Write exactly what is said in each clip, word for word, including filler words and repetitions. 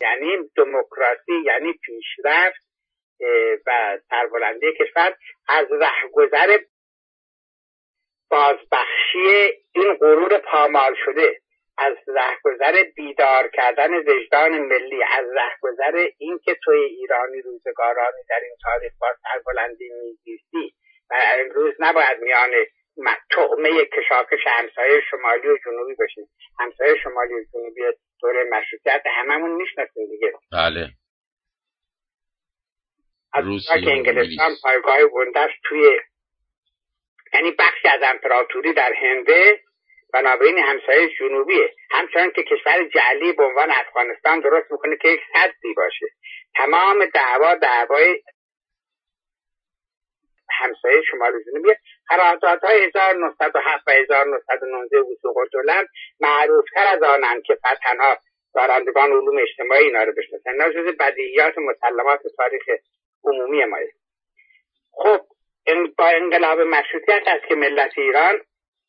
یعنی دموکراسی، یعنی پیشرفت و سربلندی کشور از رهگذر بازبخشی این غرور پامال شده، از رهگذر بیدار کردن وجدان ملی، از رهگذر این که توی ایرانی روزگارانی در این تاریخ با سربلندی میزیستی و امروز نباید میان طعمه کشاکش همسایه شمالی و جنوبی باشیم. همسایه شمالی و جنوبی دوره مشروطیت هممون میشناسیم دیگه. بله. از روسیه که انگلستان پایگاه گندش توی یعنی بخشی از امپراتوری در هنده، بنابراین همسایه جنوبیه. همچنان که کشور جعلی به عنوان افغانستان درست میکنه که یک سدی باشه. تمام دعوا دعوای همسایه شمال جنوبیه. قراردادهای هزار و نهصد و هفت و هزار و نهصد و نوزده وثوق الدوله معروفتر از آنند که تنها دارندگان علوم اجتماعی اینا رو بشناسن. اینا جز بدیهیات مسلمات تاریخ عمومی ما. خب با انقلاب مشروطیت است که ملت ایران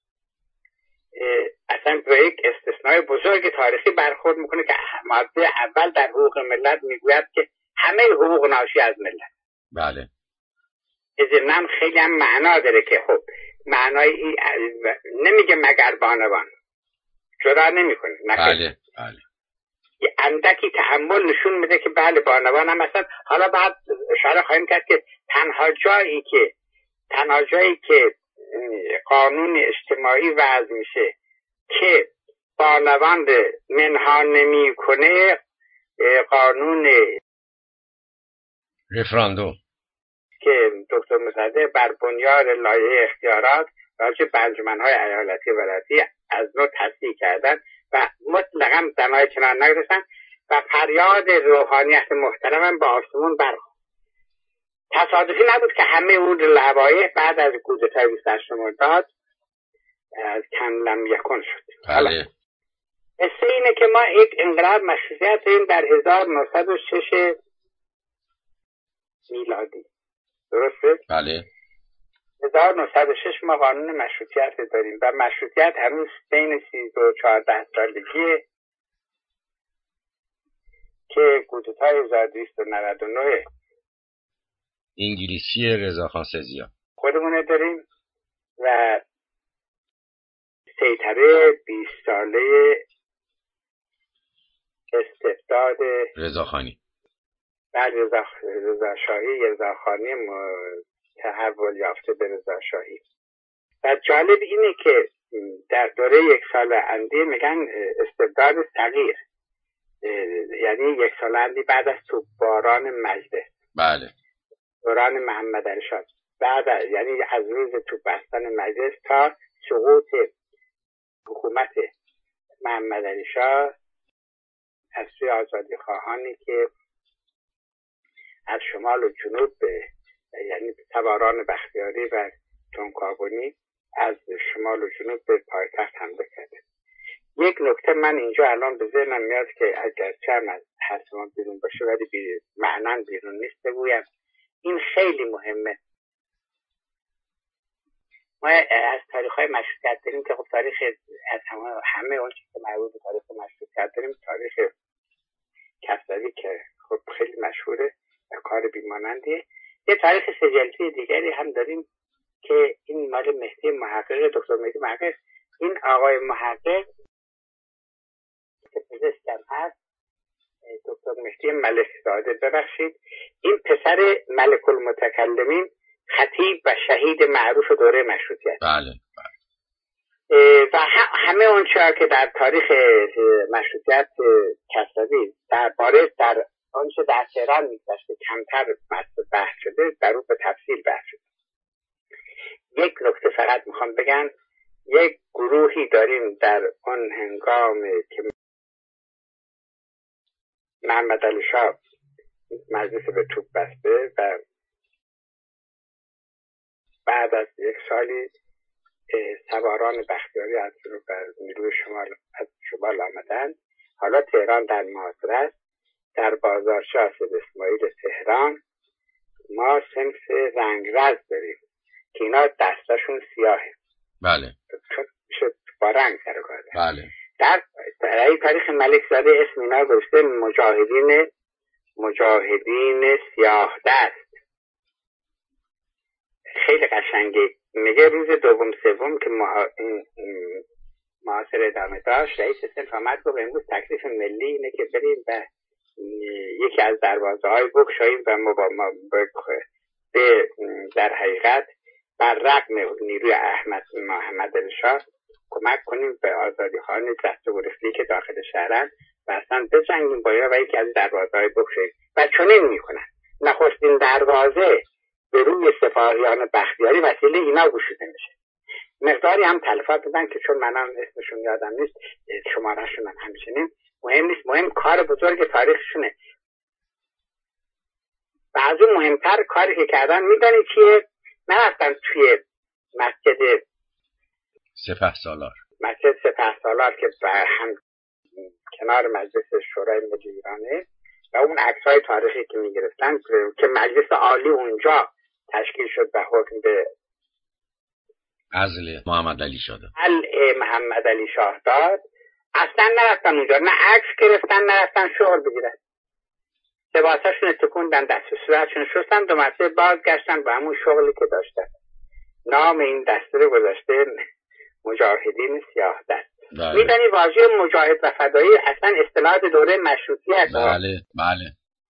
اصلا به یک استثنای بزرگ تاریخی برخورد میکنه که ماده اول در حقوق ملت میگوید که همه حقوق ناشی از ملت. بله. ازنم خیلی هم معنا داره که خب معنای نمیگه مگر بانوان، جدا نمیکنه. بله بله. یه اندکی تحمل نشون میده که بله بانوان هم مثلا. حالا بعد اشاره خواهیم کرد که تنها جایی که تنها جایی که قانون اجتماعی وضع میشه که بانوان منها نمی کنه قانون رفراندوم که دکتر مصدق بر بنیاد لایحه اختیارات راجع به انجمن‌های ایالتی و ولایتی از نو تصحیح کردن و مطلقاً دمای چنان نگذاشتن و فریاد روحانیت محترمم با آسمون برخورد. تصادفی نبود که همه اون لوایح بعد از کودتای بیست و هشتم مرداد از کم لم یکن شد. بله. قصه اینه که ما یک انقلاب مشروطیت داریم در هزار و نهصد و شش میلادی، درسته؟ بله. هزار و نهصد و شش ما قانون مشروطیت داریم و مشروطیت هنوز بین سیزده و چهارده سالگیه که کودتای هزار و دویست و نود و نه انگلیسی رضاخان سزیا خودمونه داریم و سیطره بیست ساله استبداد رضاخانی بعد رضا رضا شاهی رضا خانی تحول یافته به رضا شاهی. و جالب اینه که در دوره یک سال اندی میگن استبداد صغیر، یعنی یک سال اندی بعد از توپباران مجلس. بله. دوران محمد علی شاه بعد از، یعنی از روز توپ بستن مجلس تا سقوط حکومت محمد علی شاه از سوی آزادی خواهانی که از شمال و جنوب به یعنی سواران بختیاری و تونکابونی از شمال و جنوب به پایتخت حمله کرده. یک نکته من اینجا الان به ذهنم میاد که اگرچه هم از حرفم بیرون باشه ولی بی معنی بیرون نیست بگویم. این خیلی مهمه. ما از تاریخ‌های مشروطیت داریم که خب تاریخ از همه همه اون چیزی که مربوط به تاریخ مشروطیت داریم تاریخ کسروی که خب خیلی مشهوره و کار بیمانندیه. یه تاریخ سجلتی دیگری هم داریم که این مال مهدی محقق، دکتر مهدی محقق. این آقای محقق که پزشکم هست، دکتر مهدی ملک زاده، ببخشید، این پسر ملک المتکلمین، خطیب و شهید معروف دوره مشروطیت. بله. و همه اون چیزا که در تاریخ مشروطیت کسروی درباره در آنچه در تهران می‌گذشته کمتر بحث شده، در اون به تفصیل بحث شده. یک نکته فقط میخوام بگم، یک گروهی داریم در اون هنگام که محمد علی شاه مجلس به توپ بسته و بعد از یک سالی سواران بختیاری از جنوب بر نیروی شمال از شمال آمدند. حالا تهران در محاصره است. در بازار شاه اسماعیل تهران ما صنف رنگرز داریم که اینا دستاشون سیاهه. بله. چون میشه با رنگ سر کار. بله. در تاریخ ملک زاده اسم اینا گذاشته مجاهدین مجاهدین سیاه دست. خیلی قشنگه. میگه روز دوم سوم که محاصره ادامه داشت، رئیس صنف آمد گفت امروز تکلیف ملی اینه که بریم و یکی از دروازه های بگشاییم و ما با ما به در حقیقت بر رغم نیروی احمد محمد علی شاه کمک کنیم به آزادی خواهان دست گرفته که داخل شهرن و اصلا بجنگیم با اینا و یکی از دروازه های بگشاییم. و چنین میکنن. نخستین دروازه به روی سپاهیان بختیاری وسیله اینا گشوده میشه. مقداری هم تلفات دادن که چون منم اسمشون یادم نیست، شمارهشون هم همچنین مهم نیست، مهم کار بزرگ تاریخشونه. و از اون مهمتر کاری که کردن میدانی چیه؟ نرفتن توی مسجد سپهسالار مسجد سپهسالار که هم کنار مجلس شورای ملی ایرانه و اون عکس‌های تاریخی که میگرفتن که مجلس عالی اونجا تشکیل شد و حکم به عزل محمد علی شاه داد. عزل محمد علی شاه داد. اصلا نرفتن اونجا، نه عکس گرفتن، نرفتن شغل بگیرن. لباساشون تکوندن، دست و صورتشون شستن، دو مرتبه بازگشتن به همون شغلی که داشتن. نام این دسته رو گذاشته مجاهدین سیاه دست. میدونی واژه مجاهد و فدایی اصلا اصطلاح دوره مشروطیت. بله بله.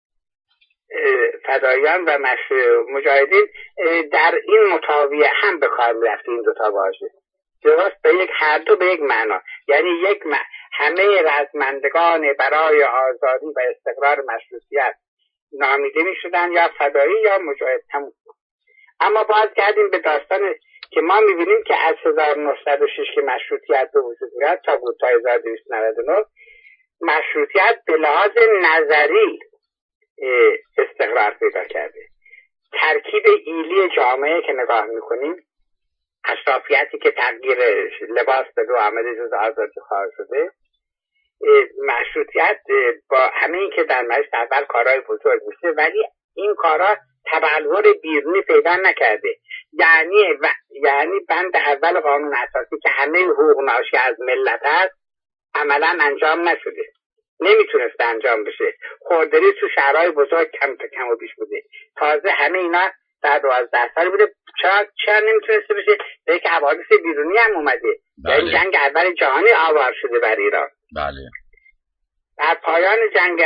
فدایان و مش... مجاهدین در این متاویه هم به کار میرفت این دوتا واژه. درست به یک هر دو به یک معنا، یعنی یک م... همه رزمندگان برای آزادی و استقرار مشروطیت نامیده می شدن یا فدایی یا مجاهد. هم. اما باز گردیم به داستان که ما می بینیم که از هزار و نهصد و شش که مشروطیت به وجود میاد تا بود تا هزار و دویست و نود و نه مشروطیت به لحاظ نظری استقرار پیدا کرده. ترکیب ایلی جامعه که نگاه میکنیم، اشرافیتی که تغییر لباس به رو آمده جز آزادی خواه شده، مشروطیت با همه این که در مجلس اول کارهای بزرگ میشه ولی این کارها تبلور بیرونی پیدا نکرده. یعنی و... یعنی بند اول قانون اساسی که همه حقوق ناشی از ملت هست عملا انجام نشده، نمیتونست انجام بشه. خوردری تو شهرهای بزرگ کم تا کم و بیش بوده. تازه همه اینا در دوازده سال بوده. چرا چرا نمیتونسته بشه؟ به یک حوادث بیرونی هم اومده. یعنی بله. جنگ اول جهانی آوار شده بر ایران. بله. در پایان جنگ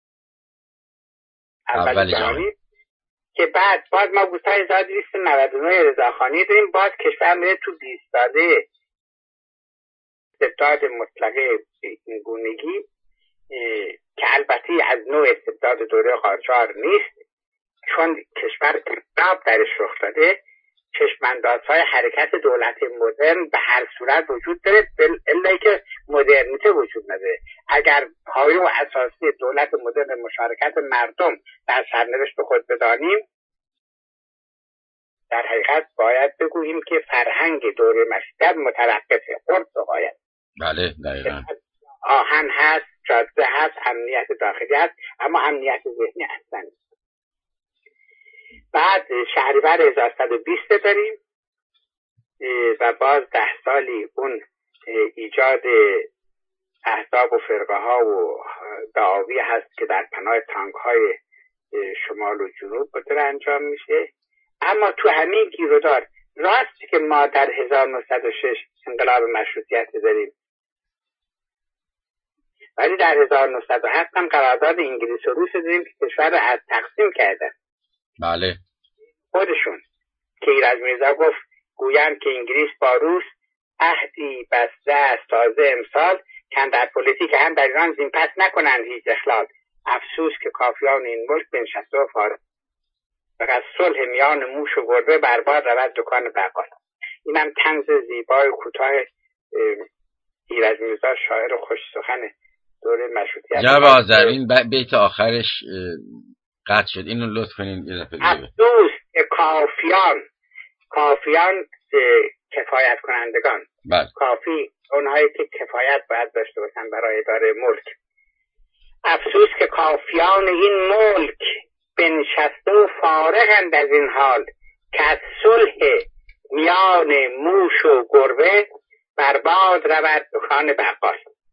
اول, اول جهانی, جهانی که بعد باز ما بود تا هزار و دویست و نود و نه رضاخانی داریم، باز کشور میره تو بیست ساله استبداد مطلقه گونگی که البته از نوع استبداد دوره قاجار نیست، چون کشور انقلاب درش رخ داده. چشماندازهای حرکت دولت مدرن به هر صورت وجود داره، الا که مدرنیته وجود نداره. اگر پایه و اساسی دولت مدرن مشارکت مردم در سرنوشت خود بدانیم، در حقیقت باید بگوییم که فرهنگ دوره مشروطیت متوقفه، خرد و باید. بله دقیقاً. آهن هست، جاده هست، امنیت داخلی هست، اما امنیت ذهنی اصلا نیست. بعد شهریور هزار و صد و بیست داریم و باز ده سالی اون ایجاد احزاب و فرقه ها و دعاوی هست که در پناه تانک های شمال و جنوب داره انجام میشه. اما تو همین گیرودار راست که ما در هزار و نهصد و شش انقلاب مشروطیت داریم، ولی در هزار و نهصد و هفت هم قرارداد انگلیس و روس داریم که کشور رو از تقسیم کردن. بله. خودشون که ایرج میرزا گفت گویم که انگلیس با روس عهدی بسته از تازه امسال که در پلیتیک هم در ایران زین پس نکنند هیچ اخلال. افسوس که کافیان این ملک بنشسته و فارغ، فقط صلح میان موش و گربه برباد رود دکان بقال. اینم طنز زیبای کوتاه ایرج میرزا شاعر خوش سخن دوره مشروطیت. جناب آذرین بیت آخرش قطع شد، اینو لطف کنین یه دفعه دیگه. افسوس که کافیان کافیان کفایت کنندگان بله. کافی اونهایی که کفایت باید داشته باشن برای اداره ملک. افسوس که کافیان این ملک بنشسته و فارغند از این حال که از صلح میان موش و گربه برباد رود دکان بقال.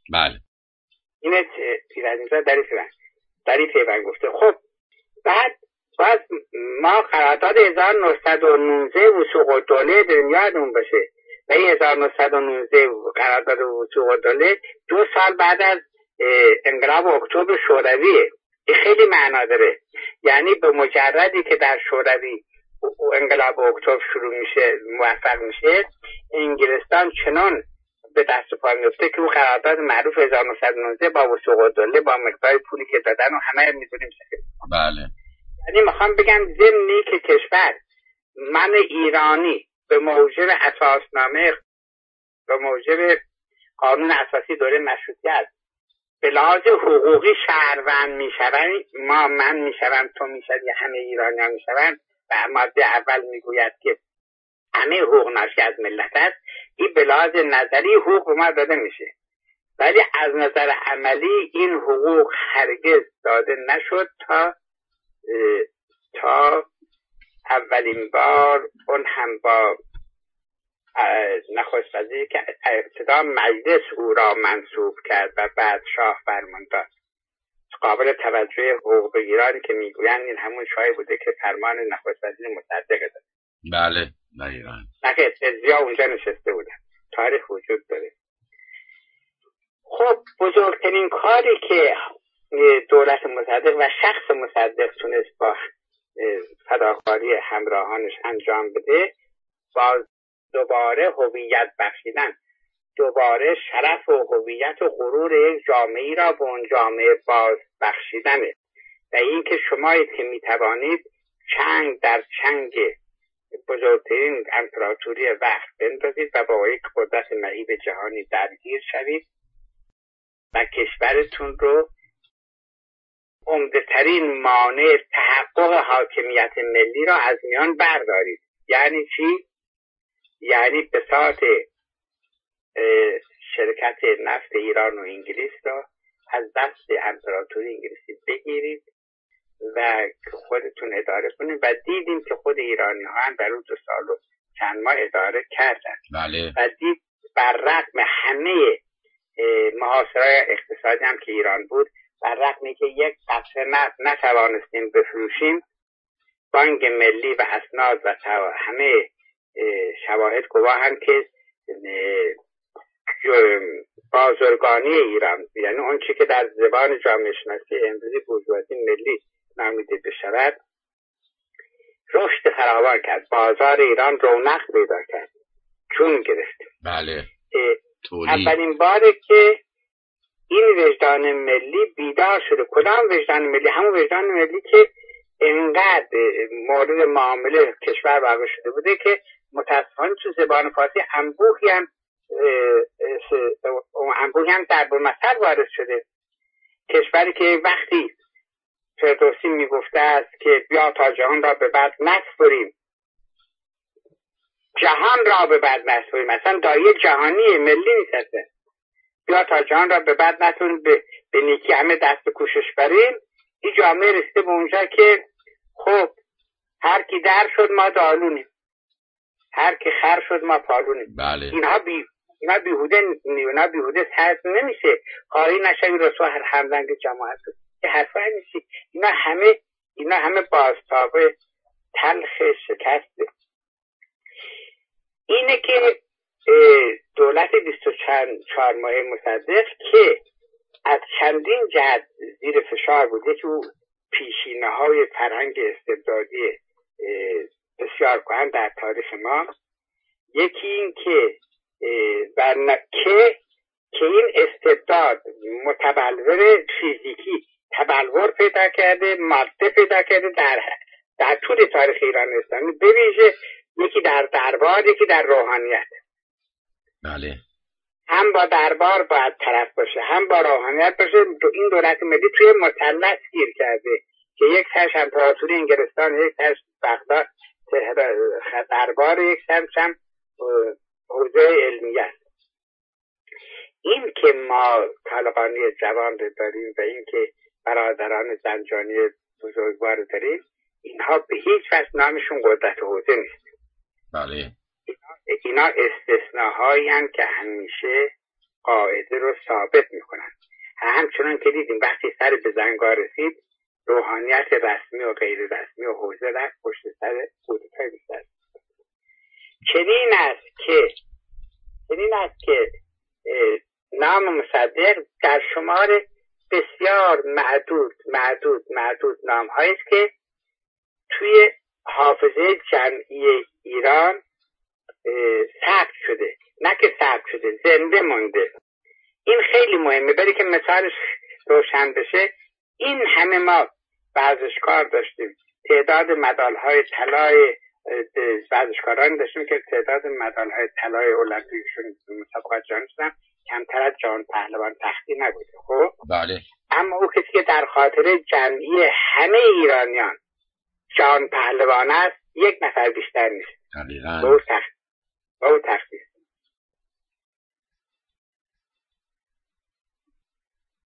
بله. این پیرنیزا در این پیوند در این پیوند گفته. خب بعد باز ما قرارداد هزار و نهصد و نوزده وثوق الدوله یادمون باشه و این هزار و نهصد و نوزده قرارداد وثوق الدوله دو سال بعد از انقلاب اکتبر شورویه. این خیلی معنا داره، یعنی به مجردی که در شوروی انقلاب اکتبر شروع میشه موفق میشه، انگلستان چنان به دست و پا میفته که اون قرارداد معروف هزار و نهصد و نوزده با وثوق الدوله با مقدار پولی که دادن و همه میدونیم. بله. یعنی میخوام بگم ضمنی که کشور من ایرانی به موجب اساسنامه به موجب قانون اساسی دوره مشروطیت به لحاظ حقوقی شهروند میشوند، ما من میشوم تو میشوی همه ایرانیان میشوند و ماده اول میگوید که همه حقوق ناشی از ملت است. این به لحاظ نظری حقوق به ما داده میشه، ولی از نظر عملی این حقوق هرگز داده نشد تا تا اولین بار اون هم با نخست وزیری که ابتدا مجلس او را منصوب کرد و بعد شاه فرمان داد. قابل توجه حقوق ایران که میگویند این همون شاهی بوده که فرمان نخست وزیر مصدق داد. بله در ایران. نه ازیا اونجا نشسته بودن. تاریخ وجود داره. خب بزرگترین کاری که دولت مصدق و شخص مصدق تونست با فداکاری همراهانش انجام بده، باز دوباره هویت بخشیدن، دوباره شرف و هویت و غرور یک جامعه را به اون جامعه باز بخشیدنه و این که شمایید که میتوانید چنگ در چنگ بزرگترین امپراتوری وقت بندازید و با یک قدرت مهیب جهانی درگیر شوید و کشورتون رو عمده‌ترین مانع تحقق حاکمیت ملی را از میان بردارید. یعنی چی؟ یعنی بساط شرکت نفت ایران و انگلیس را از دست امپراتوری انگلیسی بگیرید و خودتون اداره کنید و دیدیم که خود ایرانی ها هم در اون دو سال و چند ماه اداره کردن. بله. و دید بر رغم همه محاصره‌های اقتصادی هم که ایران بود، بر رغم که یک قطره نفت نتوانستیم بفروشیم، بانک ملی و اسناد و همه شواهد گواهند که بازرگانی ایران، یعنی اون چی که در زبان جامعه شناسی امروزی بورژوازی ملی نامیده بشود، رشد فراوان کرد. بازار ایران رونق پیدا کرد، چون گرفت. بله. اولین باره که این وجدان ملی بیدار شده. کدام وجدان ملی؟ همون وجدان ملی که اینقدر مورد معامله کشور واقع شده بوده که متاسفانه تو زبان فارسی انبوهی هم انبوهی هم در بمثل وارد شده. کشوری که وقتی فردوسی میگفته است که بیا تا جهان را به بعد نسپریم، جهان را به بعد نسپریم، مثلا دایه جهانی ملی نیست، بیا تا جهان را به بعد نتونیم به, به نیکی همه دست کوشش بریم. این جامعه رسیده به اونجا که خب هر کی در شد ما دالونیم، هر کی خر شد ما پالونیم. بله. اینها بی اینا بیهوده اینا بیهوده سرد نمیشه. قاری نشوی رسوا هر همزنگ جماعت بود. این حرفا نیست. اینا همه اینا همه بازتابه تلخ شکسته. اینه که دولت بیست و چهار ماهه مصدق که از چندین جهت زیر فشار بوده که پیشینه های فرهنگ استبدادی بسیار کهن در تاریخ ما، یکی این که و که که این استبداد متبلور فیزیکی تبلور پیدا کرده، ماده پیدا کرده در در طول تاریخ ایران اسلامی، به ویژه یکی در دربار، یکی در روحانیت. بله. هم با دربار باید طرف باشه، هم با روحانیت باشه. این دولت ملی توی مثلث گیر کرده که یک سرش امپراتوری انگلستان، یک سرش بغداد دربار، یک سرش هم حوزه علمیت. این که ما طالقانی جوان رو داریم و این که برادران زنجانی بزرگوار رو داریم، اینها به هیچ وجه نامشون قدرت حوزه نیست. بله. اینا استثناهایی هستند که همیشه قاعده رو ثابت میکنن. همچنان که دیدیم وقتی سر به زنگار رسید، روحانیت رسمی و غیر رسمی و حوزه رفت پشت سر کودتای بیشتر. چنین است که چنین است که نام مصدق در شمار بسیار معدود معدود معدود نام هایی است که توی حافظه جمعی ایران ثبت شده، نه که ثبت شده، زنده مونده. این خیلی مهمه. برای که مثالش روشن بشه، این همه ما ورزشکار داشتیم، تعداد مدال های طلای ورزشکاران داشتیم که تعداد مدال های طلای المپیکشون مسابقات جهانی شدن کمتر از جهان پهلوان تختی نبوده. خب بله. اما او کسی که در خاطر جمعی همه ایرانیان جهان پهلوان است، یک نفر بیشتر نیست. دقیقاً. با او تخت با او تختی است.